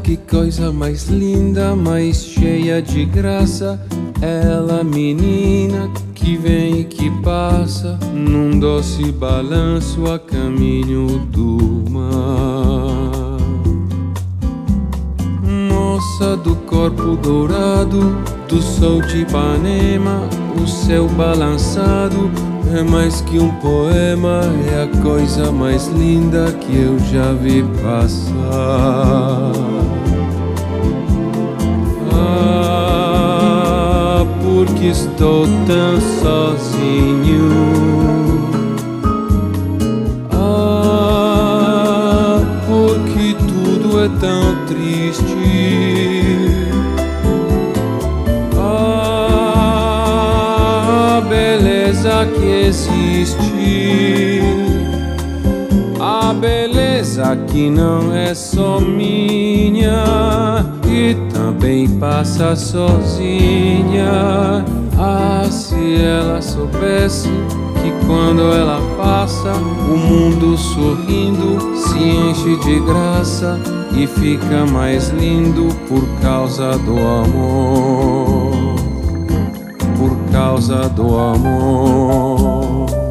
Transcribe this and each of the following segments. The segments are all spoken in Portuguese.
que coisa mais linda, mais cheia de graça. Ela, menina, que vem e que passa num doce balanço a caminho do mar. Moça do corpo dourado, do sol de Ipanema, o céu balançado é mais que um poema, é a coisa mais linda que eu já vi passar. Ah, porque estou tão sozinho. Ah, porque tudo é tão triste. Que existe, a beleza que não é só minha e também passa sozinha. Ah, se ela soubesse que quando ela passa o mundo sorrindo se enche de graça e fica mais lindo por causa do amor. Por causa do amor.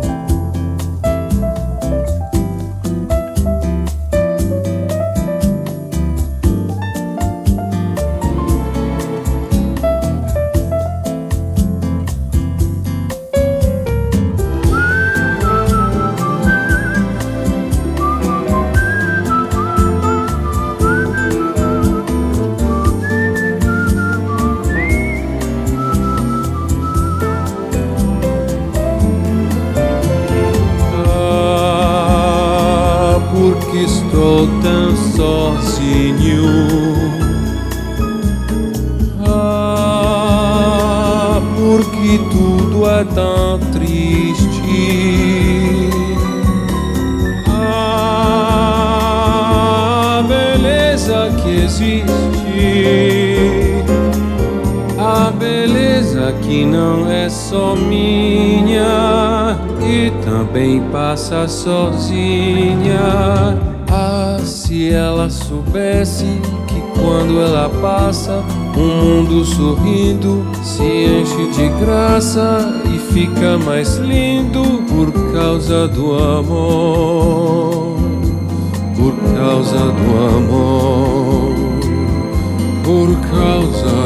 Porque estou tão sozinho. Ah, porque tudo é tão triste. Ah, beleza que existe, a beleza que não é só minha e também passa sozinha. Ah, se ela soubesse que quando ela passa o mundo sorrindo se enche de graça e fica mais lindo por causa do amor. Por causa do amor. Por causa